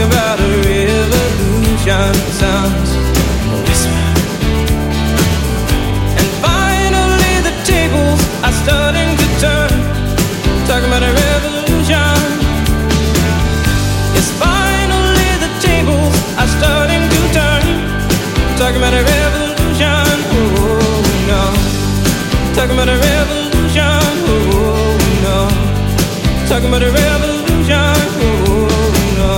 about a revolution. Sounds a whisper. And finally the tables are starting to turn. Talking about a revolution. Yes, finally the tables are starting to turn. Talking about a revolution. Oh no. Talking about a revolution. Oh no. Talking about a revolution. Oh no.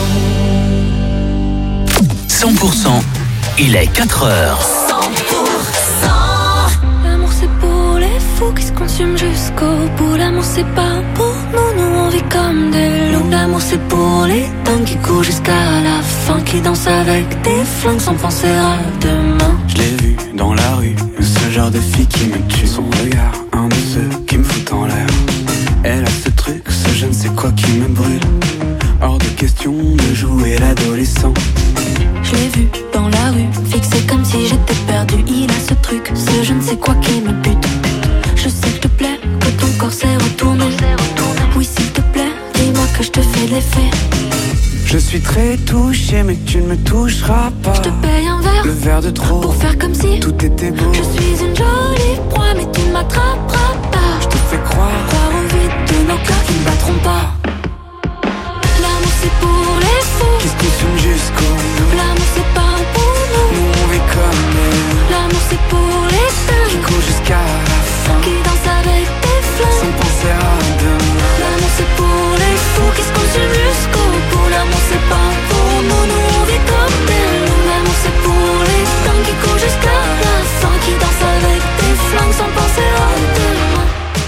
100%, il est 4h. 100%. L'amour c'est pour les fous qui se consument jusqu'au bout. L'amour c'est pas pour nous, nous on vit comme des loups. L'amour c'est pour les dingues qui courent jusqu'à la fin, qui dansent avec des flingues sans penser à demain. Je l'ai vu dans la rue, ce genre de fille qui me tue. Son regard, un de ceux qui me fout en l'air. Elle a ce truc, ce je ne sais quoi qui me brûle. Hors de question de jouer l'adolescent. Je l'ai vu dans la rue, fixé comme si j'étais perdu. Il a ce truc, ce je ne sais quoi qui me bute. Je sais que te plaît, que ton corps s'est retourné. Oui s'il te plaît, dis-moi que je te fais de l'effet. Je suis très touché mais tu ne me toucheras pas. Je te paye un verre, le verre de trop, pour faire comme si tout était beau. Je suis une jolie proie mais tu ne m'attraperas pas. Je te fais croire au vide de nos cœurs qui ne battront pas. L'amour c'est pour les fous qui se consument jusqu'au bout. L'amour c'est pas pour nous, nous on vit comme nous. L'amour c'est pour les dingues qui courent jusqu'à la fin, qui dansent avec des flingues sans penser à demain. L'amour c'est pour les fous qui se consument jusqu'au bout. L'amour c'est pas pour nous, nous on vit comme des loups. L'amour c'est pour les dingues qui courent jusqu'à la fin, qui dansent avec des flingues sans penser à demain.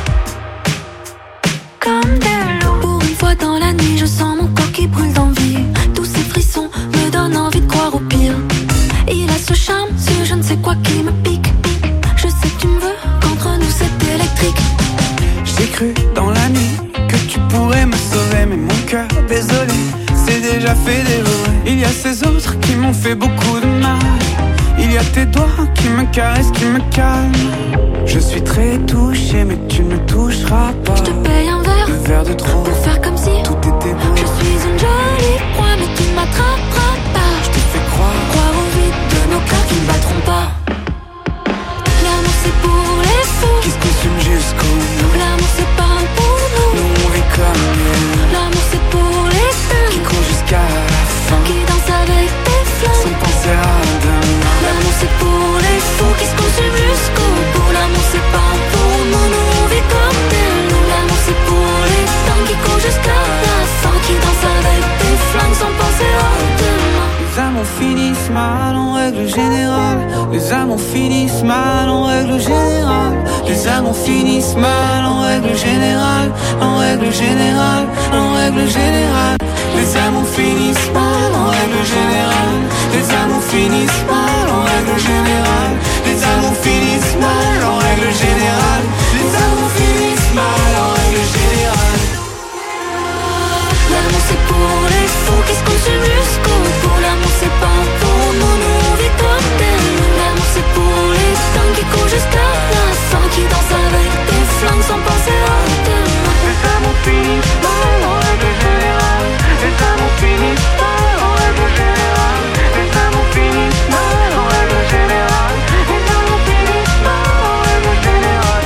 Comme des loups. Pour une fois dans la nuit, je sens mon corps qui brûle d'envie. Tous ces frissons me donnent envie de croire au pire. Il a ce charme, ce je ne sais quoi qui me pique. Je sais que tu me veux, qu'entre nous c'est électrique. J'ai cru dans la nuit que tu pourrais me sauver, mais mon cœur, désolé, c'est déjà fait dévorer. Il y a ces autres qui m'ont fait beaucoup de mal. Il y a tes doigts qui me caressent, qui me calment. Je suis très touché mais tu ne me toucheras pas. Je te paye un verre, le verre de trop, pour faire comme si tout était beau. Je suis une jolie proie mais tu ne m'attraperas pas. Je te fais croire au vide de nos cœurs qui ne battront pas. L'amour c'est pour les fous qui se consument jusqu'au bout. L'amour c'est pas pour nous, nous on vit comme nous. L'amour c'est pour les dingues qui courent jusqu'à la fin, qui dansent avec des flingues sans penser à demain. L'amour c'est pour les fous qui se consument jusqu'au bout. L'amour c'est pas pour nous, nous on vit comme des loups. L'amour c'est pour les dingues qui courent jusqu'à la fin, qui dansent avec des flingues sans penser à demain. Les amours finissent mal en règle générale. Les amours finissent mal en règle générale. Les amours finissent mal en règle générale. En règle générale, en règle générale. Les amours finissent mal en règle générale. Les amours finissent mal en règle générale. Les amours finissent mal en règle générale. Les amours finissent mal en règle générale. L'amour c'est pour les fous qui se consument jusqu'au bout. L'amour c'est pas pour nous, nous on vit comme des loups. L'amour c'est pour les dingues qui courent jusqu'à la fin, qui dansent avec des flingues sans penser à demain. Les amours finissent mal en règle générale. Les amours finissent mal en règle générale. Les amours finissent mal en règle générale. Les amours finissent mal en règle générale.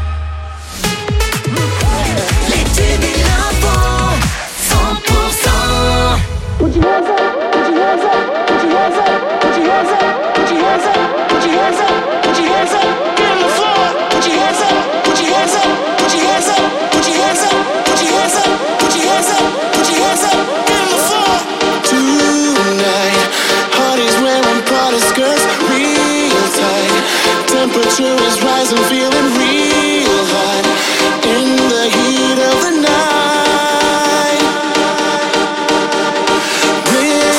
Les tubes et l'info 100%. Put your hands up, put your hands up, put your hands up, put your hands up, put your hands up, put your hands up, put your hands up, get on the floor. Put your hands up, put your hands up, put your hands up, put your hands up, put your hands up, put your hands up, put your hands up, get on the floor. Tonight, heart is wearing Prada skirts, real tight. Temperature is rising, feeling real hot in the heat of the night.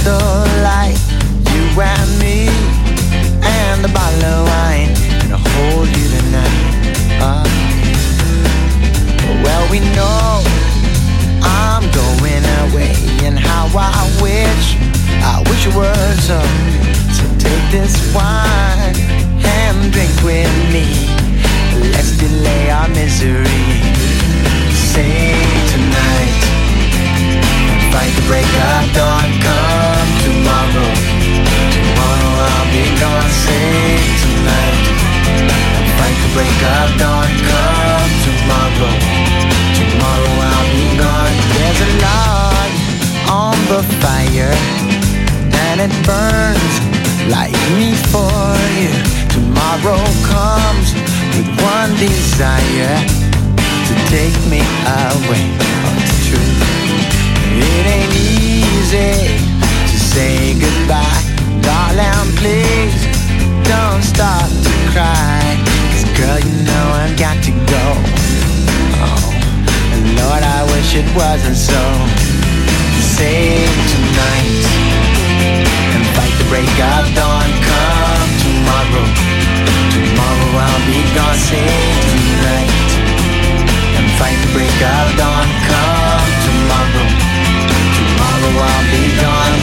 candlelight, you and me, and a bottle of wine, and I'll hold you tonight. Well, we know I'm going away, and how I wish it were so. So take this wine and drink with me. Let's delay our misery. Say tonight, fight the break of dawn. Come tomorrow, tomorrow I'll be gone. Say tonight, fight the break of dawn. Come tomorrow, tomorrow I'll be gone. There's a log on the fire, and it burns like me for you. Tomorrow comes with one desire, to take me away. Oh, it's true. It ain't easy to say goodbye. Darling, please don't start to cry. 'Cause girl, you know I've got to go. Oh, and Lord, I wish it wasn't so. Save tonight and fight the break of dawn. Come tomorrow, tomorrow I'll be gone. Save tonight and fight the break of dawn. Come tomorrow, tomorrow I'll be gone.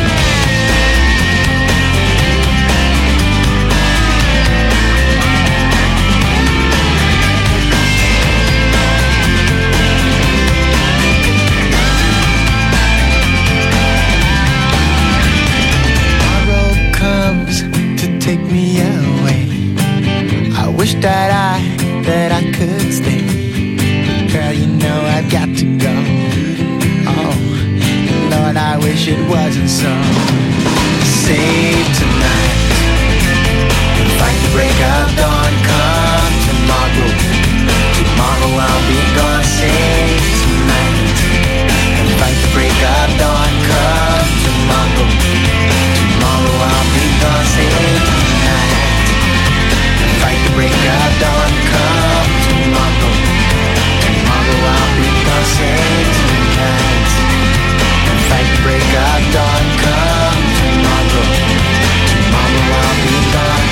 Take me away. I wish that I could stay. Girl, you know I've got to go. Oh, Lord, I wish it wasn't so. Save tonight and fight the break of dawn. Come tomorrow, tomorrow I'll be gone. Save tonight and fight the break of dawn. Come tomorrow, tomorrow I'll be gone. Save tonight and fight the break of dawn. Come tomorrow, tomorrow I'll be gone. Save tonight and fight the break of dawn. Come tomorrow, tomorrow I'll be gone.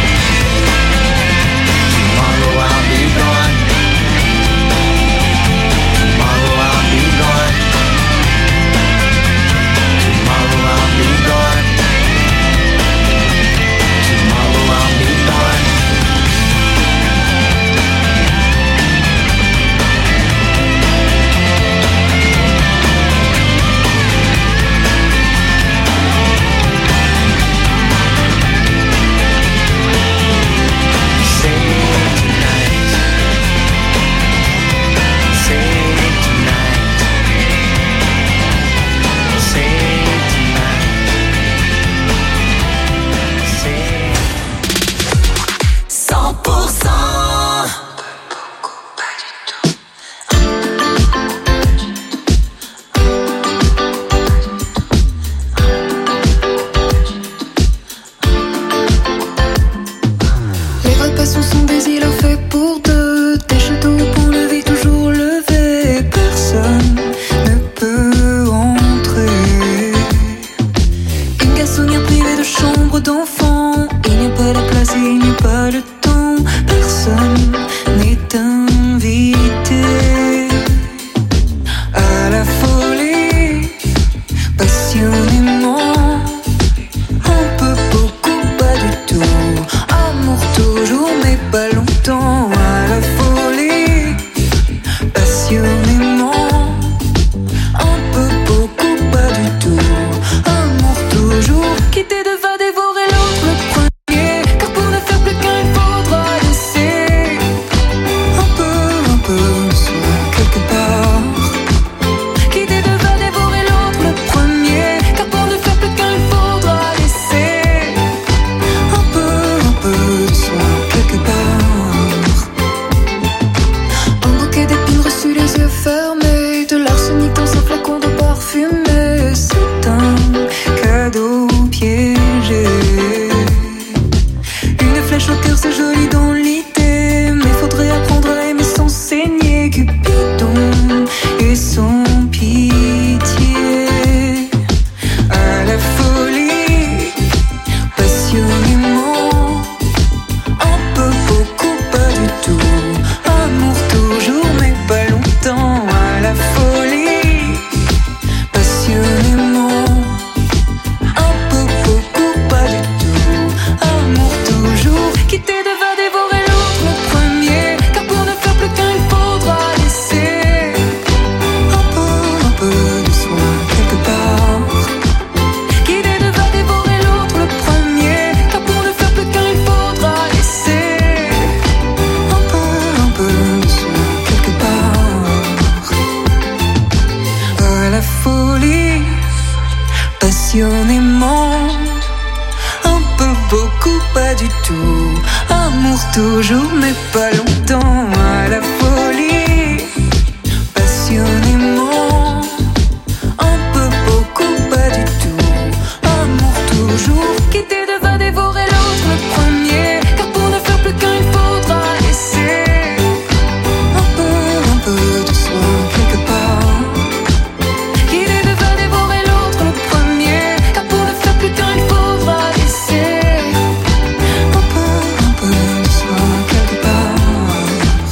Tomorrow I'll be gone. Tomorrow I'll be gone. Tomorrow I'll be gone. Tomorrow I'll be gone. Quitter devant dévorer l'autre le premier, car pour ne passionnément. Un peu, beaucoup, pas du tout. Amour toujours, mais pas longtemps. À la folie, passionnément. Un peu, beaucoup, pas du tout. Amour toujours. Quitter devant dévorer l'autre le premier. Car pour ne faire plus qu'un, il faudra laisser un peu de soi quelque part. Quitter devant dévorer l'autre le premier. Car pour ne faire plus qu'un, il faudra laisser un peu de soi quelque part.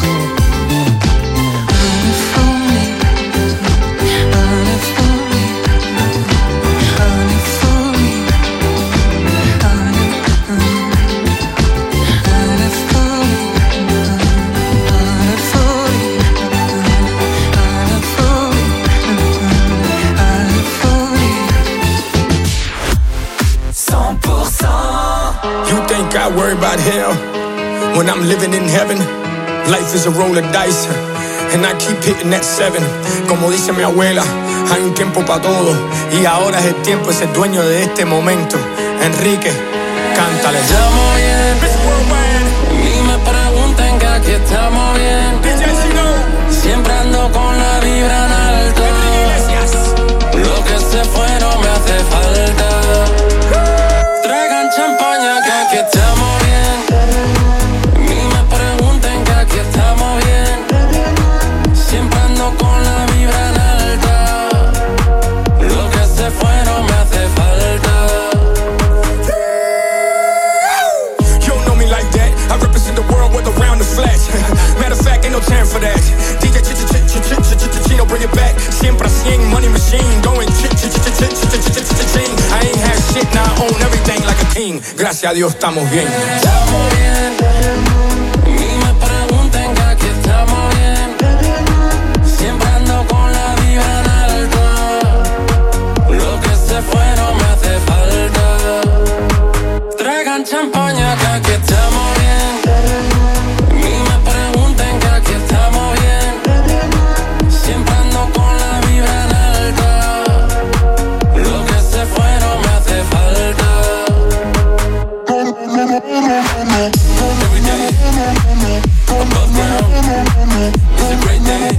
I worry about hell when I'm living in heaven. Life is a roll of dice and I keep hitting that 7. Como dice mi abuela, hay un tiempo para todo y ahora es el tiempo, es el dueño de este momento. Enrique, cántale. Estamos bien, ni me pregunten que aquí estamos bien. Siempre ando con la vibra en alto. Lo que se fue no me hace falta. Traigan champaña que aquí estamos bien. Ni me pregunten que aquí estamos bien. Siempre ando con la vibra en alta. Lo que se fue no me hace falta. You don't know me like that. I represent the world with around the flash. Matter of fact, ain't no time for that. DJ Chino, bring it back. Siempre 100, money machine. Going I ain't had shit, now I own everything like a king. Gracias a Dios estamos bien. Estamos bien. Ni me pregunten que aquí estamos bien. Siempre ando con la vibra en alto. Lo que se fue no me hace falta. Traigan champaña que aquí estamos bien. Ni me pregunten que aquí estamos bien. Siempre ando con la vibra en alta. Lo que se fue no me hace falta. Every day, above ground, it's a great day.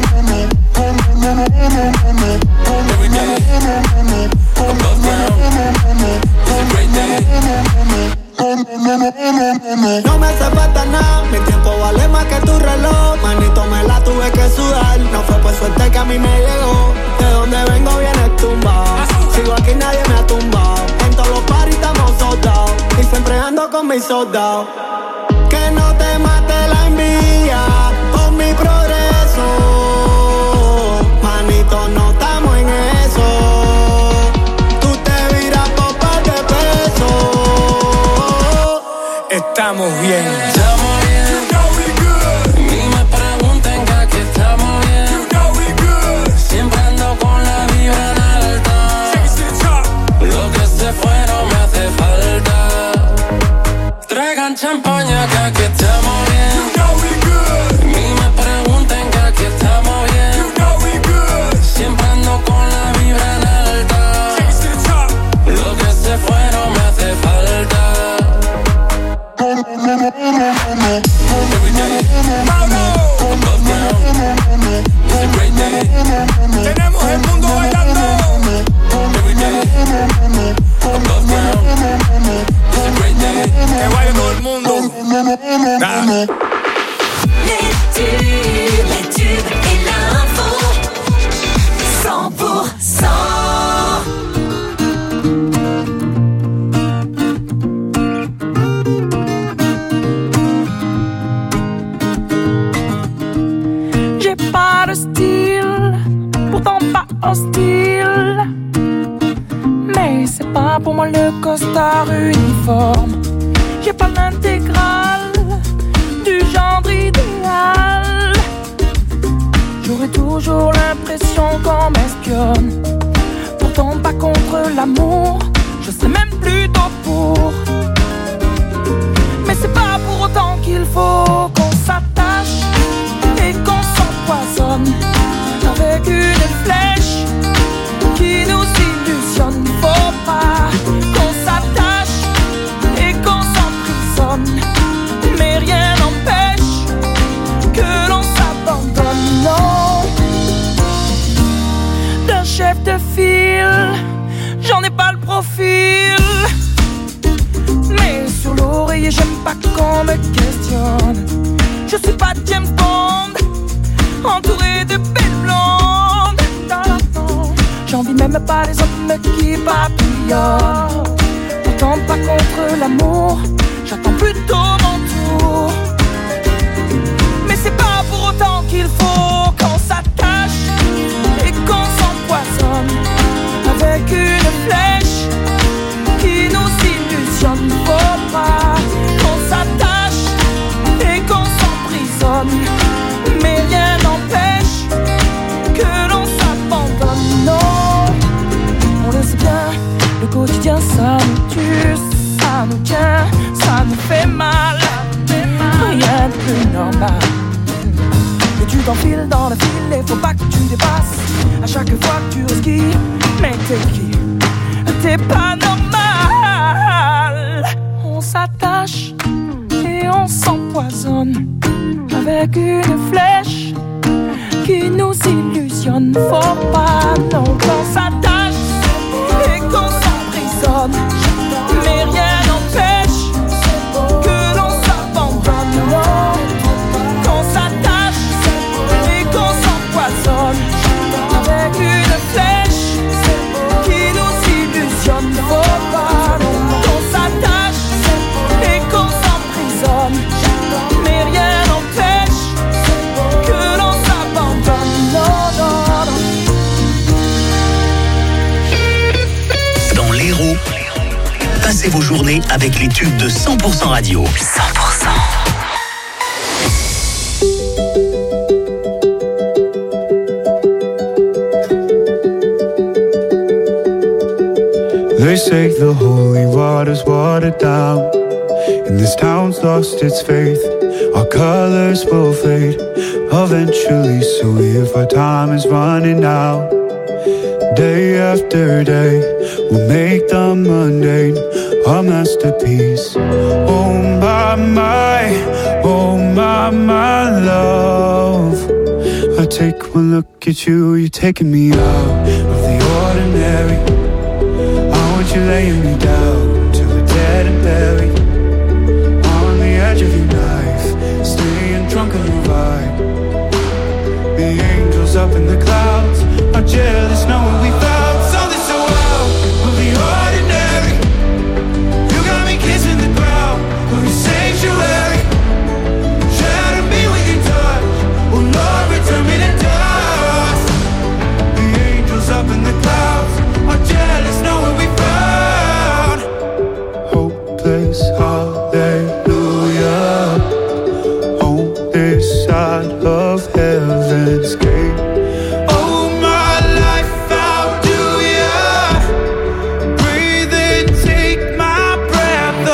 Every day, above ground, it's a great day. No me hace falta nada, mi tiempo vale más que tu reloj. Manito, me la tuve que sudar. No fue por suerte que a mí me llegó. De donde vengo viene tumbado. Sigo aquí, nadie me ha tumbado. En todos los parties estamos soldados. Y siempre ando con mis soldados. Que no te mate la envidia por mi progreso. Manito, no estamos en eso. Tú te viras por par de pesos. Estamos bien. Estamos bien. You know we good. Ni me pregunten que aquí estamos bien. You know we good. Siempre ando con la vibra en alta. Lo que se fue no me hace falta. Traigan champaña que aquí estamos bien. You know we good. Ni me pregunten que aquí estamos bien. You know we good. Siempre ando con la vibra en alta. Lo que se fue no me hace falta. Every day, above ground, it's a great day. Tenemos el mundo bailando. Every day, above ground, it's a great day. Que baile todo el mundo. Les tubes et l'info 100%. J'ai pas de style, pourtant pas hostile. Mais c'est pas pour moi le costard uniforme. J'ai pas l'intégrale du genre idéal. J'aurais toujours l'impression qu'on m'espionne. Pourtant pas contre l'amour, je sais même plutôt pour. Mais c'est pas pour autant qu'il faut qu'on s'attache et qu'on s'empoisonne avec une flèche qui nous illusionne. Faut profil. Mais sur l'oreiller, j'aime pas qu'on me questionne. Je suis pas James Bond, entouré de belles blondes. J'envie même pas les hommes qui papillonnent. Pourtant pas contre l'amour, j'attends plutôt mon tour. Mais c'est pas pour autant qu'il faut qu'on s'attache et qu'on s'empoisonne avec une flèche qui nous illusionne. Faut pas qu'on s'attache et qu'on s'emprisonne, mais rien n'empêche que l'on s'abandonne. Non, on le sait bien, le quotidien ça nous tue, ça nous tient, ça nous fait mal. Rien de plus normal. Et tu t'enfiles dans le fil et faut pas que tu dépasses à chaque fois que tu risques. Mais t'es qui? T'es pas normal. On s'attache et on s'empoisonne avec une flèche qui nous illusionne. Faut pas non qu'on s'attache et qu'on s'emprisonne, mais rien n'empêche que l'on s'abandonne. Non, qu'on s'attache et qu'on s'empoisonne avec une flèche qui nous illusionne. Faut pas qu'on s'attache et qu'on s'emprisonne, mais rien n'empêche que l'on s'abandonne. Non, non, non. Dans l'Hérault, passez vos journées avec les tubes de 100% radio. 100%. They say the holy water's watered down, and this town's lost its faith. Our colors will fade eventually, so if our time is running out, day after day, we'll make the mundane a masterpiece. Oh my love, I take one look at you, you're taking me out of the ordinary. You're laying me down to a dead and buried on the edge of your knife, staying drunk on your vibe. The angels up in the clouds are jealous knowing we found something so out of the ordinary. You got me kissing the ground of your sanctuary. Shatter me with your touch, oh Lord, return me to dust. The angels up in the clouds are jealous knowing we found hopeless, hallelujah, on this side of heaven's gate. Oh my life, how do ya breathe and take my breath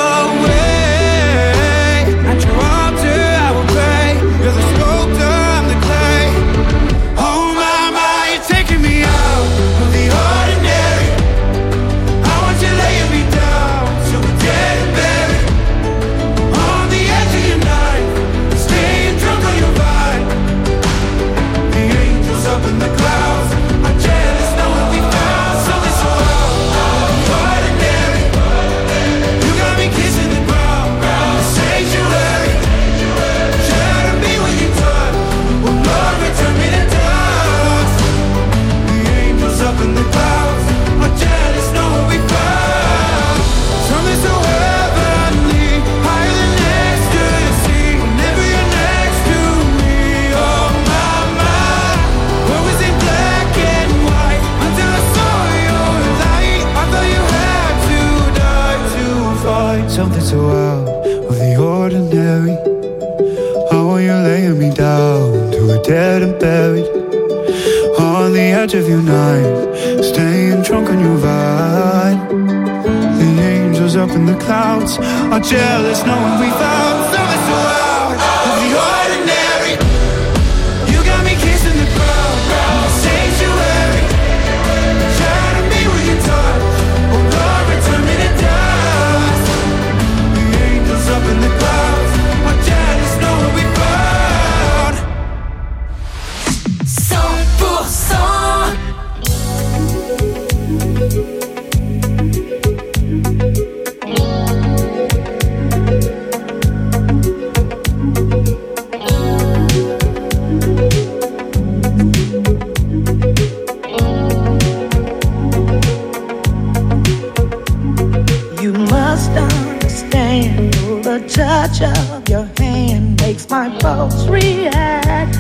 away? At your altar I will pray, you're the sculptor, I'm the clay. Oh my, you're taking me out of the ordinary. I want you laying me down so we're dead and buried on the edge of your knife, staying drunk on your vibe. The angels up in the clouds are jealous knowing we found something so out of the ordinary. You got me kissing the ground, the sanctuary. Shatter me with your touch, oh Lord, return me to dust. The angels up in the clouds are jealous knowing we found something so heavenly, higher than ecstasy. Whenever you're next to me, oh my, what was in black and white until I saw your light. I thought you had to die to find something so out of the ordinary. How are you laying me down to a dead and buried on the edge of your knife, staying drunk on your vine. The angels up in the clouds are jealous knowing we found something so out of the ordinary. You got me kissing the ground, the sanctuary. Shatter me with your touch, oh Lord, return me to dust. The angels up in the clouds are jealous knowing we found 100%. the touch of your hand makes my pulse react.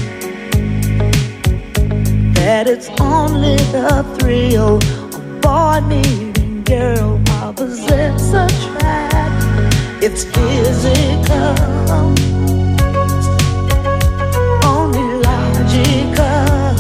That it's only the thrill of boy meeting girl opposites attract. It's physical, only logical.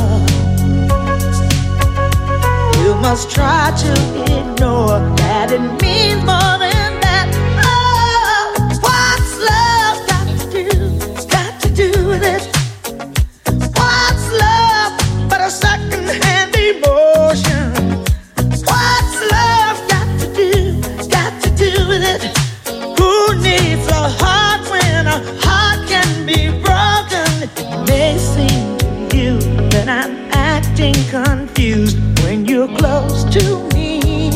You must try to ignore that it means more than that. Oh, what's love got to do with it? What's love but a second-hand emotion? What's love got to do with it? Who needs a heart when a heart can be broken? It may seem to you that I'm acting confused when you're close to me.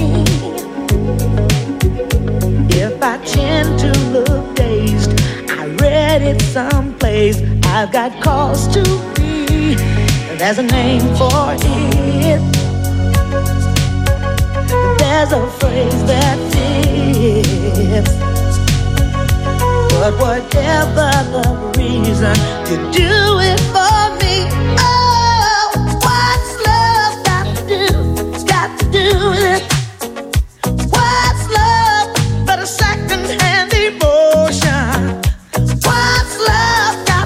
If I tend to look dazed, I read it someplace. I've got cause to be. There's a name for it. There's a phrase that fits. But whatever the reason, you do it for me. Oh, what's love got to do with it? What's love but a second-hand emotion? What's love got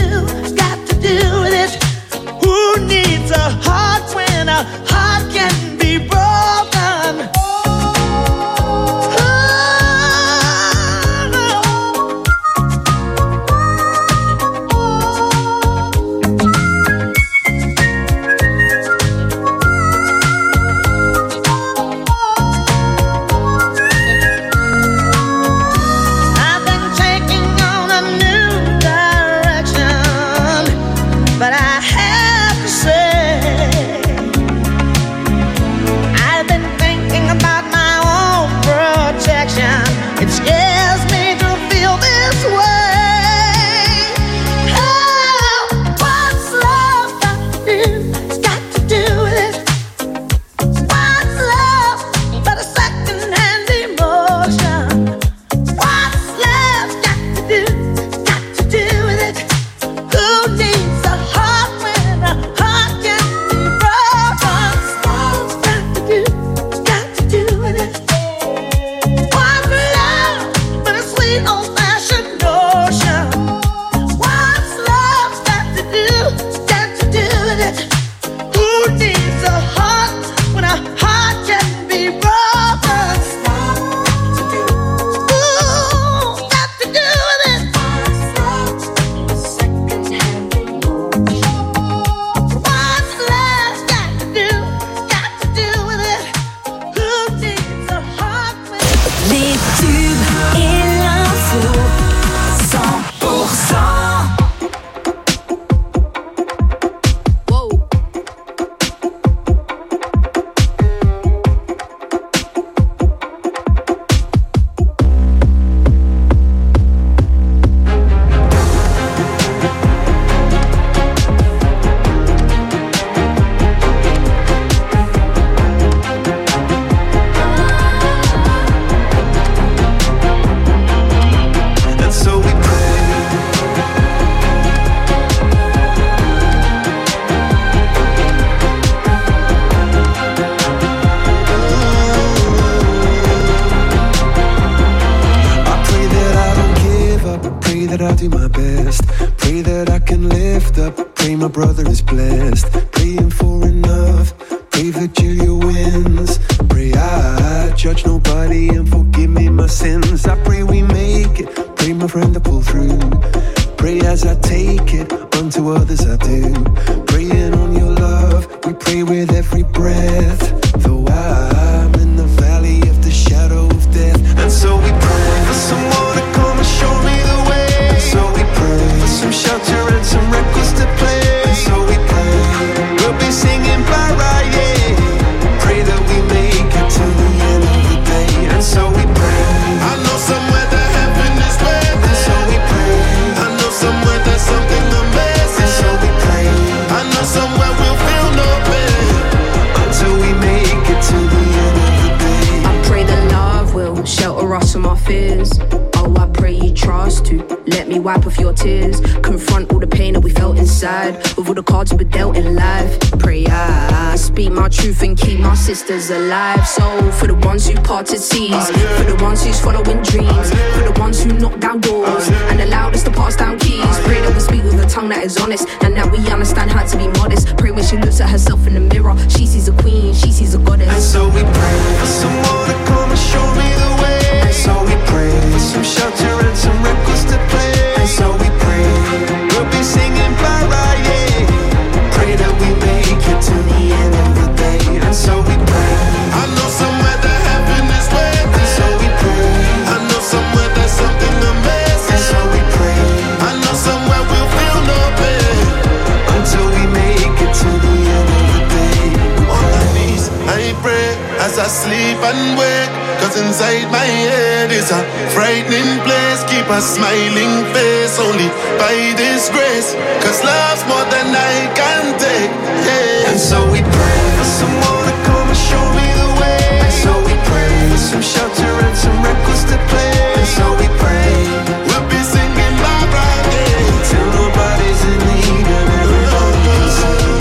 to do with it? Who needs a heart when a heart can be broken? Somewhere there's something amazing. So we pray. for us and our fears. Oh, I pray you trust to let me wipe off your tears. Confront all the pain that we felt inside, with all the cards we were dealt in life. Pray I speak my truth and keep my sisters alive. So for the ones who parted seas, for the ones who's following dreams, for the ones who knock down doors and allowed us to pass down keys. Pray that we speak with a tongue that is honest, and that we understand how to be modest. Pray when she looks at herself in the mirror, she sees a queen, she sees a goddess. And so we pray for someone to come and show me the way. And so we pray for some shelter and some records to play. And so we pray we'll be singing bye-bye, yeah. Pray that we make it to the end of the day. And so we pray. I know somewhere that heaven is waiting. And so we pray. I know somewhere there's something amazing. And so we pray. I know somewhere we'll feel no pain until we make it to the end of the day. On my knees, I pray as I sleep and wake. Cause inside my head is a frightening place. Keep a smiling face only by this grace. Cause love's more than I can take, yeah. And so we pray for someone to come and show me the way. And so we pray for some shelter and some records to play. And so we pray we'll be singing bye-bye, yeah, till nobody's in need and everybody's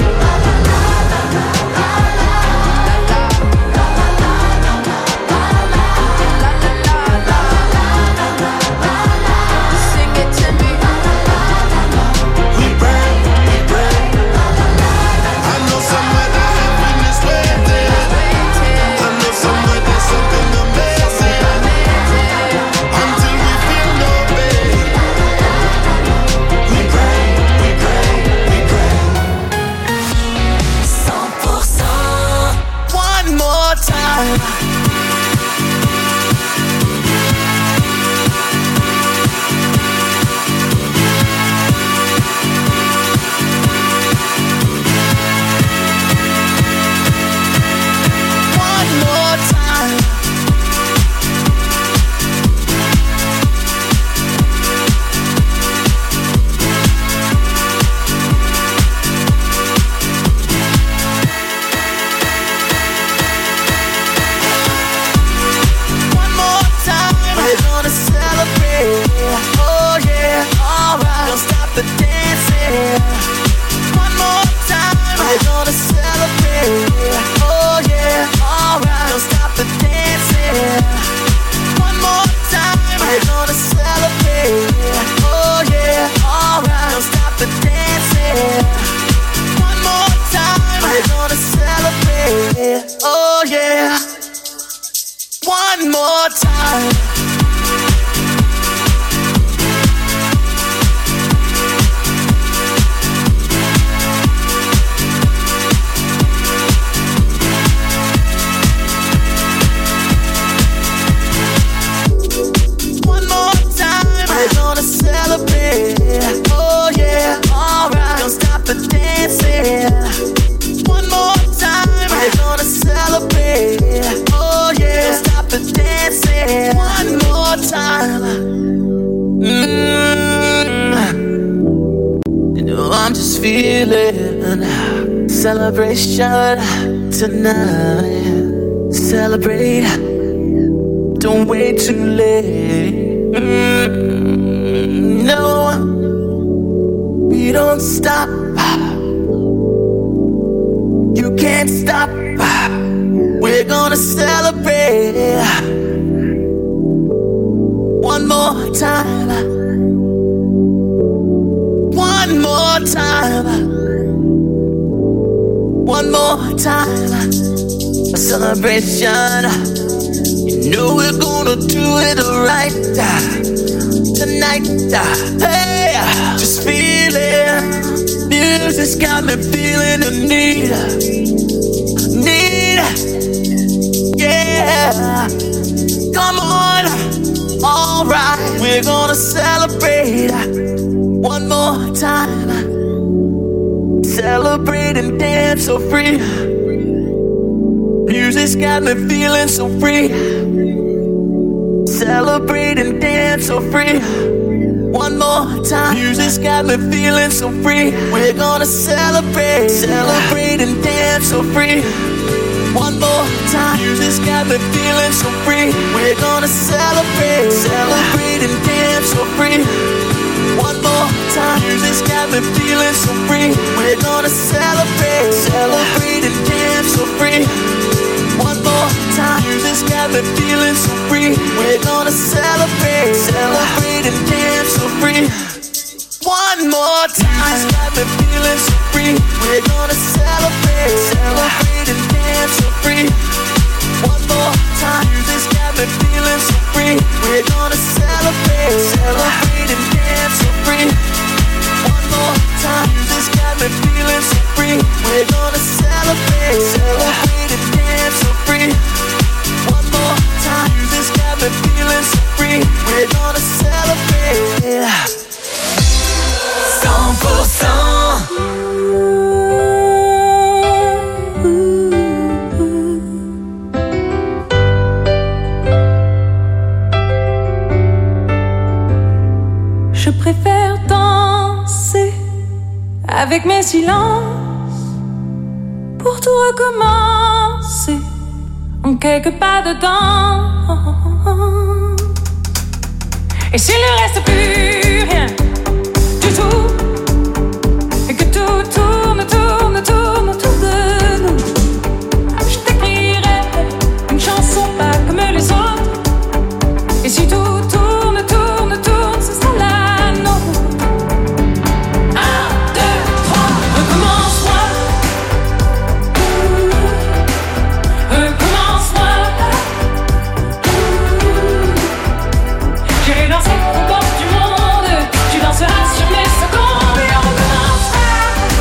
celebration tonight. Celebrate, don't wait too late. No, we don't stop. You can't stop. We're gonna celebrate one more time. One more time. One more time, a celebration. You know we're gonna do it right tonight. Hey, just feel it. Music's got me feeling the need. Yeah. Come on, alright. We're gonna celebrate one more time. Celebrate and dance so free. Music's got me feeling so free. Celebrate and dance so free. One more time. Music's got me feeling so free. We're gonna celebrate. Celebrate and dance so free. One more time, you just got me feeling so free. We're gonna celebrate, celebrate and dance so free. One more time, you just got me feeling so free. We're gonna celebrate, celebrate and dance so free. One more time, you just got me feeling so free. We're gonna celebrate, celebrate and dance so free. One more time, just got me feeling so free. We're gonna celebrate, celebrate and dance so free. One more time, you just got me feeling so free. We're gonna celebrate, celebrate and dance so free. One more time, you just got me feeling so free. We're gonna celebrate, celebrate and dance so free. One more time, you just got me feeling so free. We're gonna celebrate. 100%. Je préfère danser avec mes silences pour tout recommencer en quelques pas dedans. Et s'il ne reste plus rien du tout, et que tout tourne, tourne, tourne autour de nous, je t'écrirai une chanson pas comme les autres. Et si tout tourne, tourne, tourne, ce sera la nôtre. 1, 2, 3, recommence-moi. Recommence-moi. J'irai danser aux bords du monde. Tu danseras sur mes secondes. Et on recommencera.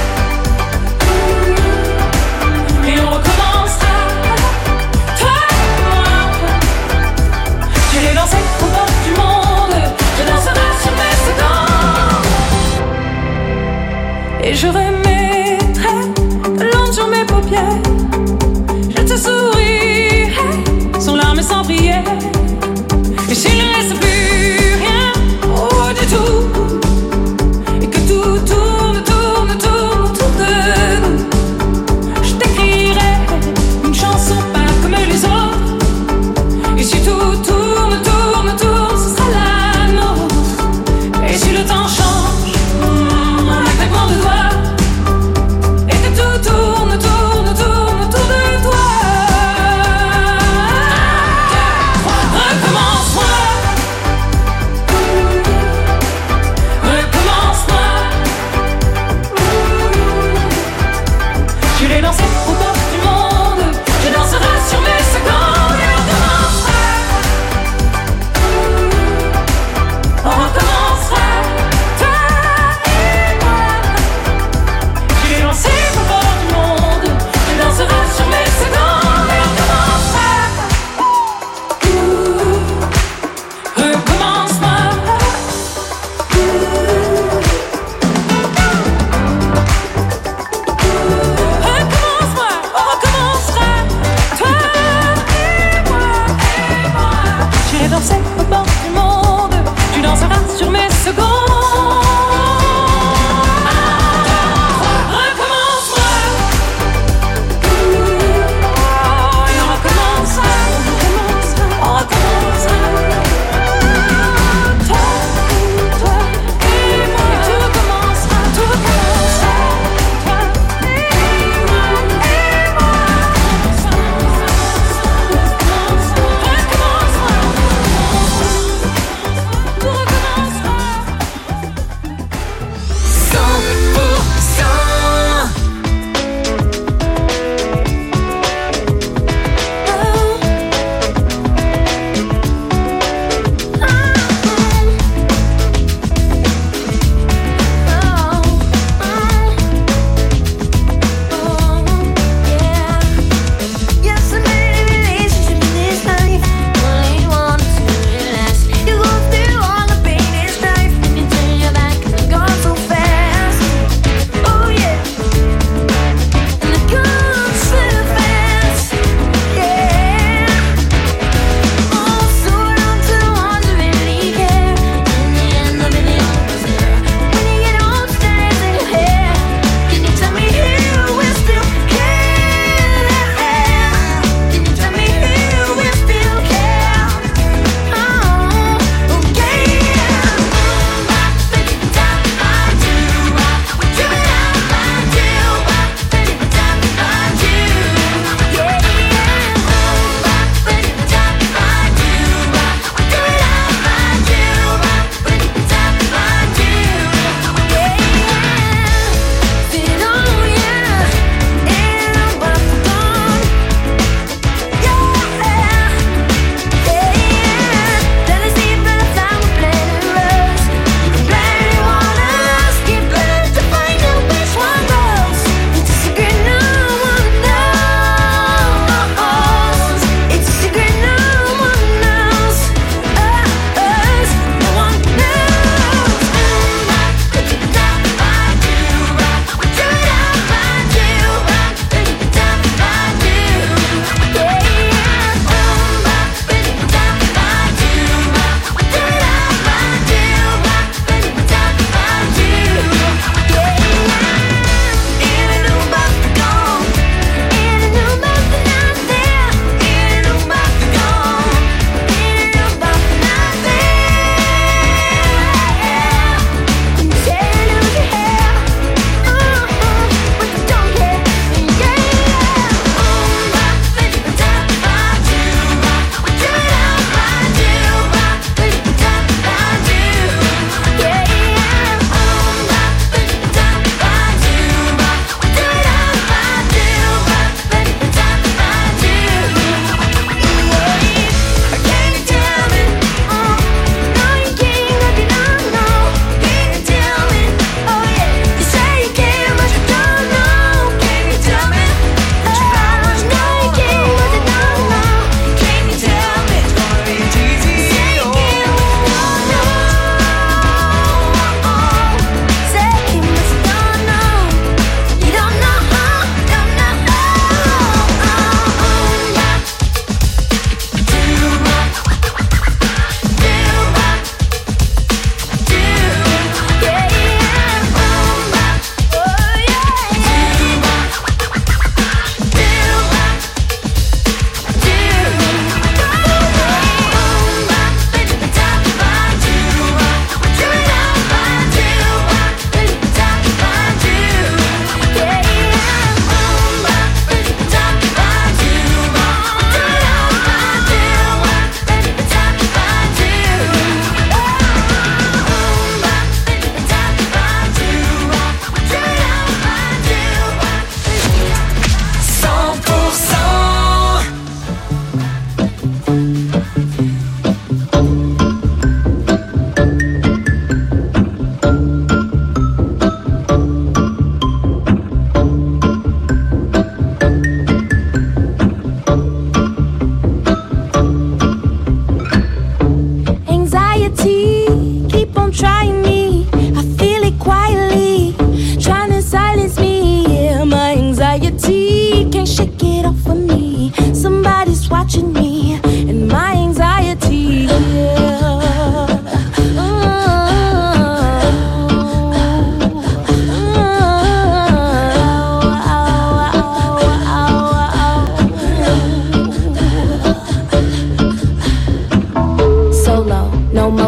Et on recommencera. Toi et moi. J'irai danser aux bords du monde. Tu danseras sur mes secondes. Et je remettrai de l'encre sur mes paupières. Je te sourirai sans larmes et sans prière. Et s'il ne reste plus rien, oh du tout, et que tout tourne, tourne, tourne autour de nous, je t'écrirai une chanson pas comme les autres. Et si tout tourne, tourne, tourne, ce sera la nôtre. Et si le temps change, un claquement de doigts,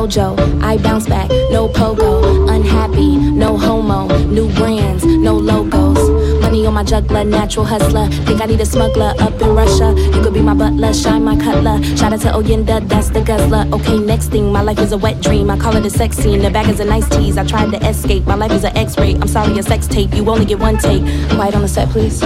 mojo, I bounce back, no pogo. Unhappy, no homo, new brands, no logos. Money on my juggler, natural hustler. Think I need a smuggler up in Russia. You could be my butler, shine my cutler. Shout out to Oyenda, that's the guzzler. Okay, next thing, my life is a wet dream. I call it a sex scene, the bag is a nice tease. I tried to escape, my life is an X-ray. I'm sorry, a sex tape, you only get one take. Quiet on the set, please.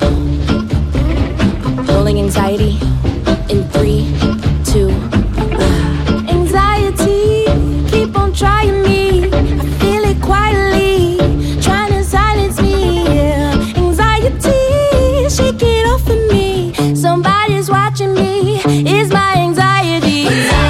Rolling anxiety in 3, 2, 1. Anxiety, keep on trying me. I feel it quietly, trying to silence me. Yeah. Anxiety, shake it off of me. Somebody's watching me. It's my anxiety.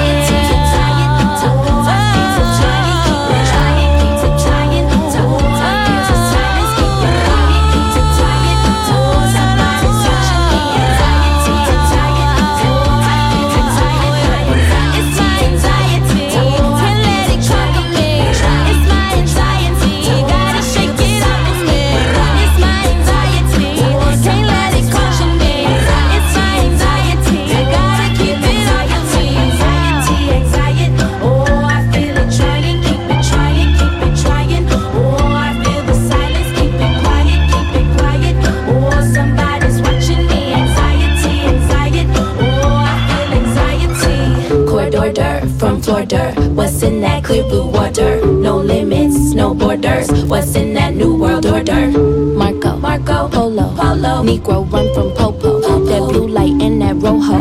What's in that clear blue water? No limits, no borders. What's in that new world order? Marco, Polo, Negro run from Popo. That blue light and that rojo.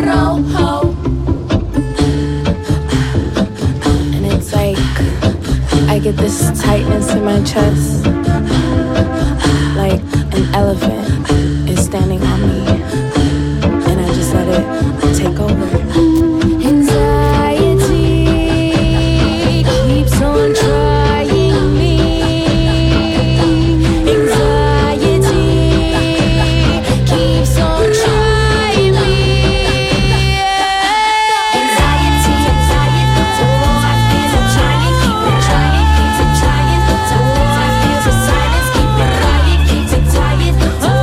And it's like I get this tightness in my chest, like an elephant is standing on me, and I just let it take over. Oh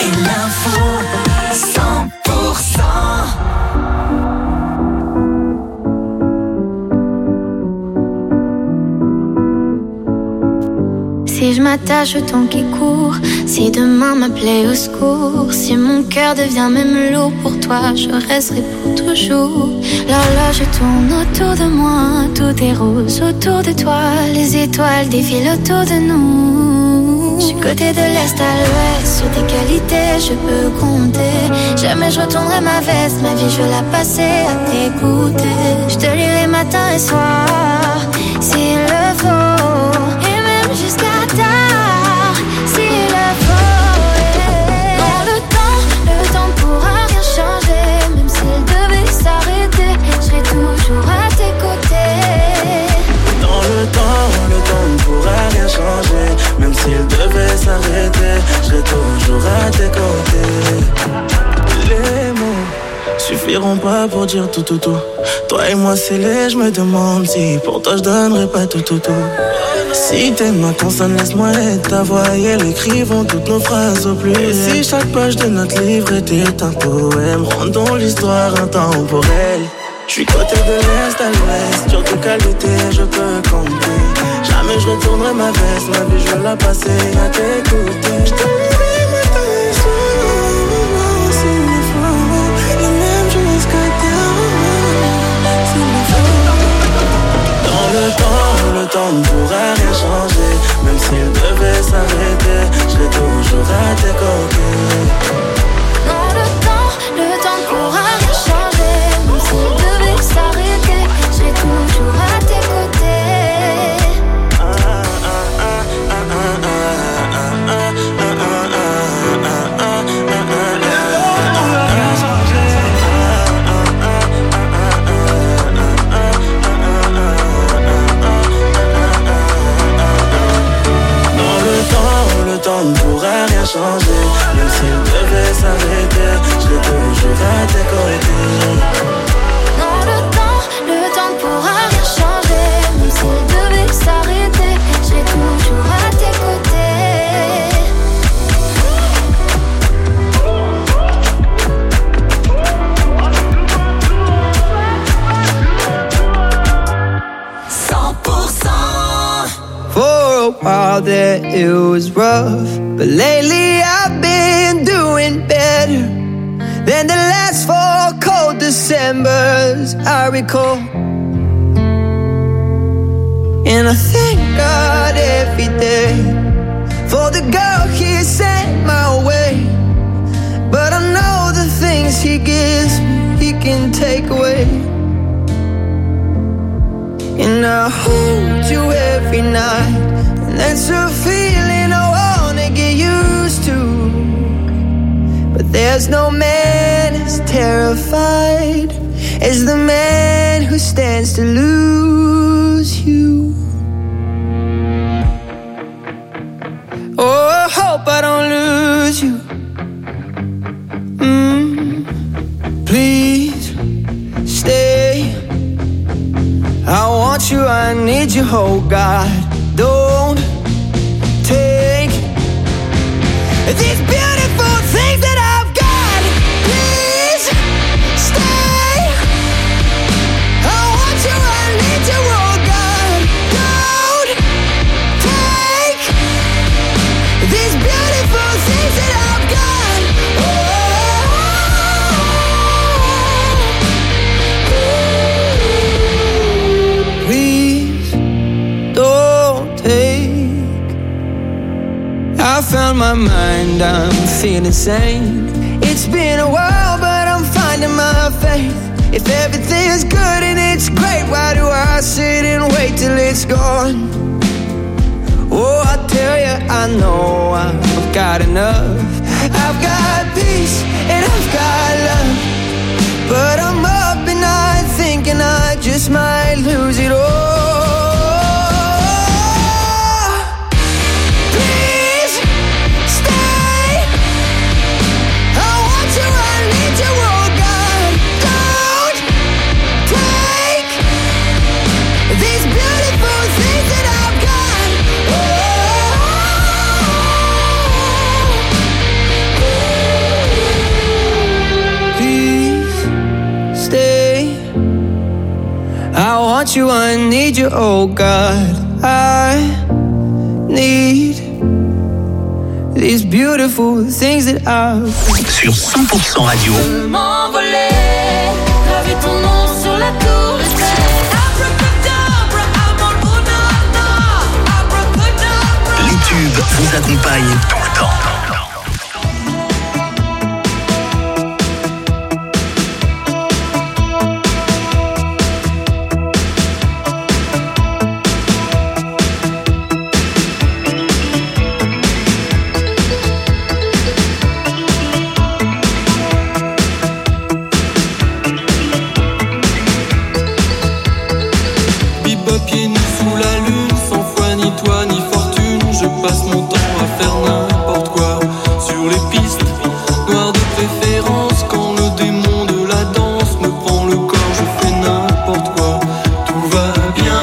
et l'info 100%. Si je m'attache au temps qui court, si demain m'appelait au secours, si mon cœur devient même lourd pour toi, je resterai pour toujours. L'horloge tourne autour de moi, tout est rose autour de toi, les étoiles défilent autour de nous. Je suis côté de l'est à l'ouest, sur tes qualités je peux compter. Jamais je retournerai ma veste, ma vie je veux la passer à t'écouter. Je te lirai matin et soir, s'il le faut, et même jusqu'à tard, s'il le faut. Non, le temps pourra rien changer. Même s'il devait s'arrêter, je serai toujours à tes côtés. Dans le temps ne pourra rien changer. Même s'il devait s'arrêter, je serai toujours à tes côtés. Les mots suffiront pas pour dire tout. Toi et moi c'est les, je me demande si pour toi je donnerais pas tout. Si tes mains consonnent, laisse-moi être ta voix et elle écrivons toutes nos phrases au pluriel. Et si chaque page de notre livre était un poème, rendons l'histoire intemporelle. Je suis côté de l'est à l'ouest, sur tes qualités je peux compter. Jamais je retournerai ma veste, ma vie je veux la passer à t'écouter. Je t'aimerai matin et soir, s'il le faut, et même jusqu'à terre, s'il le faut. Dans le temps ne pourra rien changer. Même s'il devait s'arrêter, je serai toujours à tes côtés. Non, le temps ne pourra rien changer. Même s'il devait s'arrêter, je serai toujours à tes côtés. Le temps ne pourra rien changer. Même s'il devait s'arrêter, je serai toujours à tes côtés. Non, le temps ne pourra rien changer. Même s'il devait s'arrêter, je serai toujours à tes côtés. 100%. For a while there it was rough, but lately I've been doing better than the last 4 cold Decembers I recall. And I thank God every day for the girl He sent my way. But I know the things He gives me, He can take away. And I hold you every night, and that's a feeling I wanna get used to. But there's no man as terrified as the man who stands to lose you. Oh, I hope I don't lose you. Please stay. I want you, I need you, oh God. Don't take these beautiful things that I've got. Please stay. I want you, I need you, oh God. Don't take these beautiful things that I've got. Please don't take. I found my mind, I'm feeling sane. It's been a while, but I'm finding my faith. If everything's good and it's great, why do I sit and wait till it's gone? Oh, I tell you, I know I've got enough. I've got peace and I've got love, but I'm up at night thinking I just might lose it all. Please stay. I want you, I need you, oh God. Don't take these beautiful things that I've got. Oh. want you, I need you, oh God. I need these beautiful things that I've. Sur 100% Radio. M'envoler, graver ton nom sur la tour Eiffel. Abracadabra, amor, banana. Abracadabra. Les tubes vous accompagnent tout le temps. Pieds nus sous la lune, sans foi ni toi ni fortune, je passe mon temps à faire n'importe quoi sur les pistes noires de préférence. Quand le démon de la danse me prend le corps, je fais n'importe quoi, tout va bien.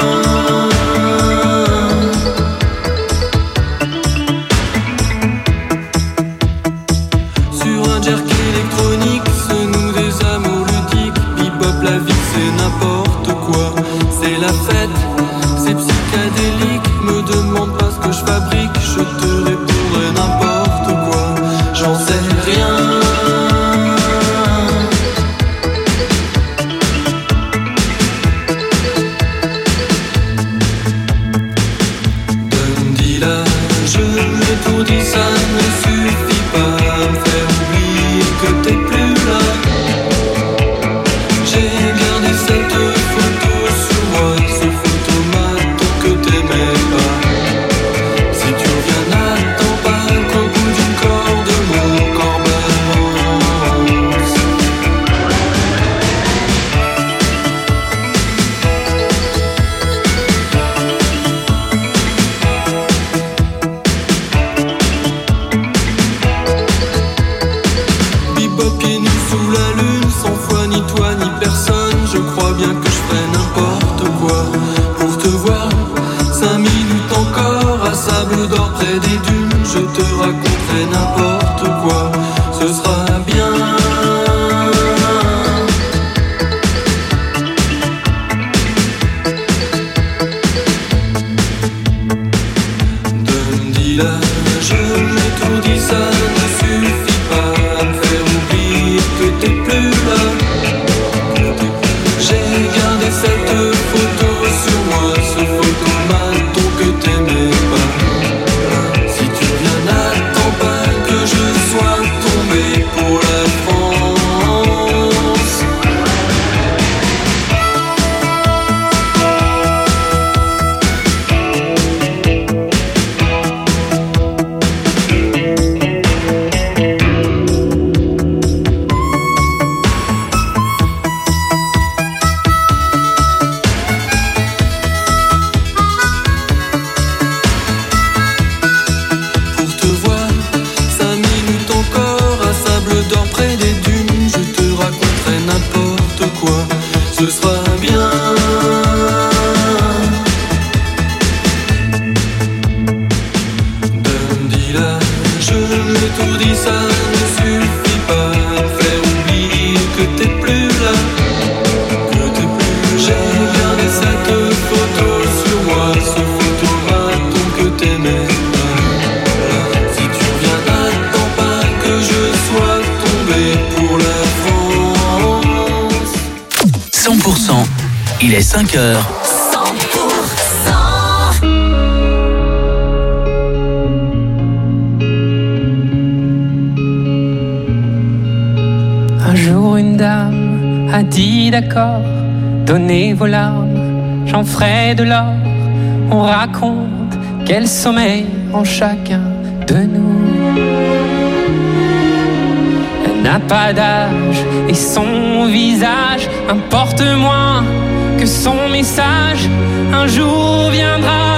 Sur un jerk électronique se nouent des amours ludiques. Bebop, la vie c'est n'importe quoi, c'est la fête. C'est psychédélique, me demande pas ce que je fabrique, je te répondrai n'importe quoi, j'en sais rien. Dundee-là, je m'étourdis, ça ne suffit pas à me faire oublier que t'es plus là. J'ai gardé cette photo sur moi, ce photomaton que t'aimais pas. Si tu reviens, n'attends pas qu'au bout du corps de mon corps balance. Bebop pieds nus sous la lune, sans foi ni toi ni personne, je crois bien que je ferai n'importe quoi pour te voir. 5 minutes encore à Sable d'Or près des dunes, je te raconterai n'importe quoi, ce sera bien. Dundee-là, je m'étourdis, ça ne suffit pas à me faire oublier que t'es plus là. J'ai gardé cette photo sur moi, ce photomaton que t'aimais pas. Si tu reviens, n'attends pas que je sois tombé pour la France. Pour te voir, 5 minutes encore à Sable d'Or près des dunes, je te raconterai n'importe quoi, ce sera bien. Dundee-là, je m'étourdis, ça ne suffit pas à me faire oublier que t'es plus là. J'ai gardé cette photo sur moi, ce photomaton que t'aimais pas. Si tu reviens, n'attends pas que je sois tombé pour la France. 100%, il est 5 heures. 100%. Un jour une dame a dit d'accord, donnez vos larmes, j'en ferai de l'or. On raconte quel sommeil en chacun de nous. Elle n'a pas d'âge et son visage importe moins que son message. Un jour viendra